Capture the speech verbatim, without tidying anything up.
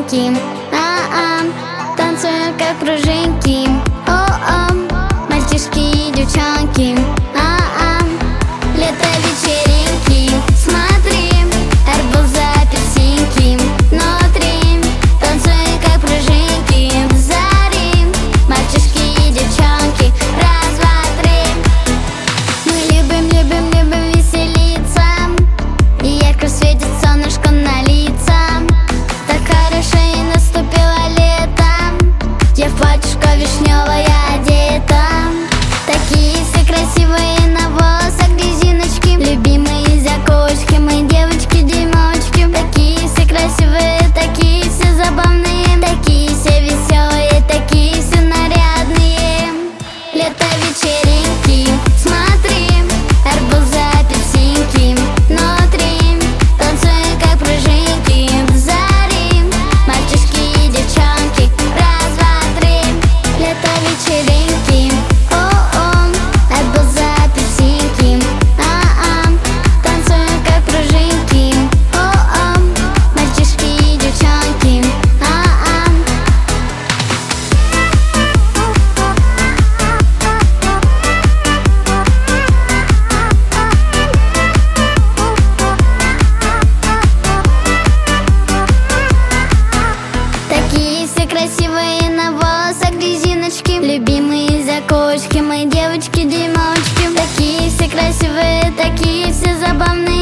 вечеринки, а-а, танцуем как пружинки, о-о, мальчишки и девчонки, а-а, лето вечеринки, смотри, арбузы, апельсинки, внутри, танцуем как пружинки, в заре, мальчишки и девчонки, раз, два, три. Мы любим, любим, любим веселиться, и ярко светит солнышко на лица. Так хорошо и наступило лето, я в платьишко вишневое одета. Такие все красивые на волосах резиночки, любимые заколочки, мои девочки-дюймовочки. Такие все красивые, такие все забавные, такие все веселые, такие все нарядные. Лето вечеринки, смотри, арбузы, апельсинки, внутри, танцуем как пружинки, в заре, мальчишки и девчонки, раз, два, три. Лето вечеринки, о-о, арбузы, апельсинки, а-а, танцуем как пружинки, о-о, мальчишки и девчонки, а-а. Такие все красивые на волосах резиночки, любимые заколочки, мои девочки-дюймовочки. Такие все красивые, такие все забавные,